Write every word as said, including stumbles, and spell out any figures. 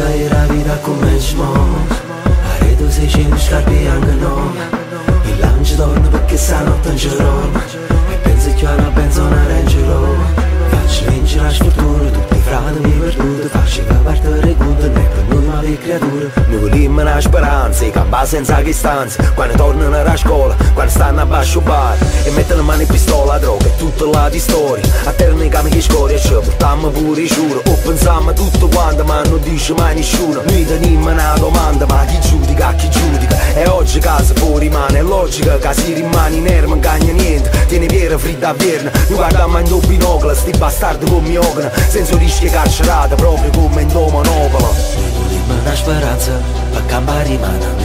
dai la vita come mo. A reto sei cento scarpe anche no. Il lancio torna perché stanotte non c'è roba. E penso che ora penso una Range Rover. Faccio vincere la sfortuna, tutti i frati mi perduto. Faccio che partire conto, non è per noi ma per creature. Noi vogliamo una speranza, e campare senza che stanza. Quando tornano a scuola, quando stanno a basso bar. E mettono le mani in pistola, droga e tutta la di storia. A terra cami che scoria, ci portiamo pure i giuro. O pensiamo tutto quanto, ma non dice mai nessuno. Noi teniamo una domanda, ma chi giudica, chi giudica? E oggi casa fuori rimane, è logica che si rimane in aria, non cagna niente. Tieni piera fritta a verna, noi guardiamo in doppio binocolo, sti bastardi come mi ogna, senza rischio carcerata, proprio come in Domanopola. Noi vogliamo una speranza, per campare rimane.